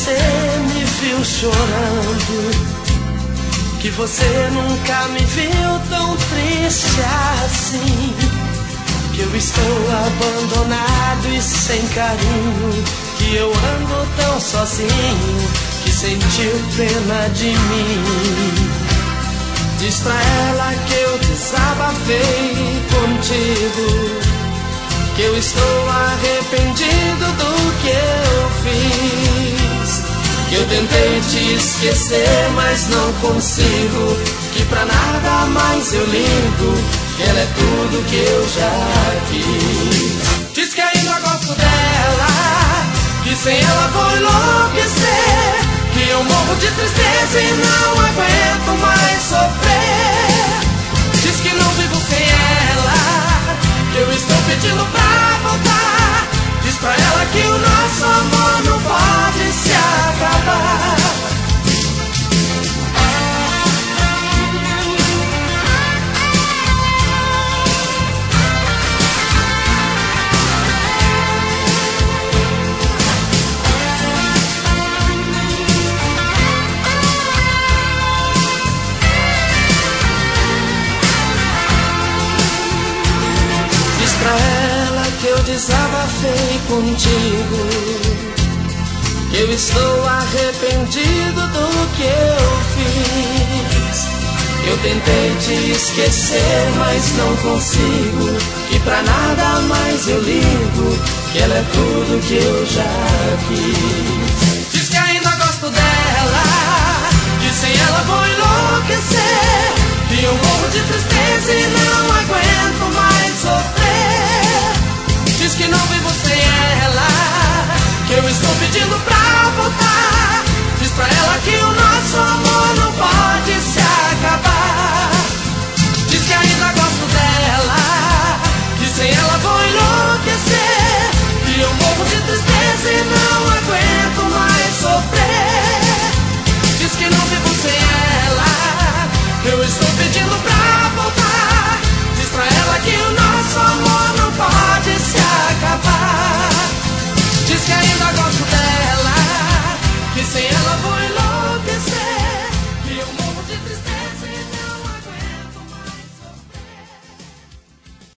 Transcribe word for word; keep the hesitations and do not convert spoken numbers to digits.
você me viu chorando, que você nunca me viu tão triste assim, que eu estou abandonado e sem carinho, que eu ando tão sozinho, que sentiu pena de mim. Diz pra ela que eu desabafei contigo, que eu estou arrependido do que eu fiz, que eu tentei te esquecer, mas não consigo, que pra nada mais eu ligo, que ela é tudo que eu já quis. Diz que ainda gosto dela, que sem ela vou enlouquecer, que eu morro de tristeza e não aguento mais sofrer. Diz que não vivo sem ela, que eu estou pedindo pra voltar. Diz pra ela que o nosso amor não pode se acabar. Diz pra ela que eu desabafei contigo, que eu estou arrependido do que eu fiz. Eu tentei te esquecer, mas não consigo, que pra nada mais eu ligo, que ela é tudo que eu já quis. Diz que ainda gosto dela, que sem ela vou enlouquecer, que eu morro de tristeza e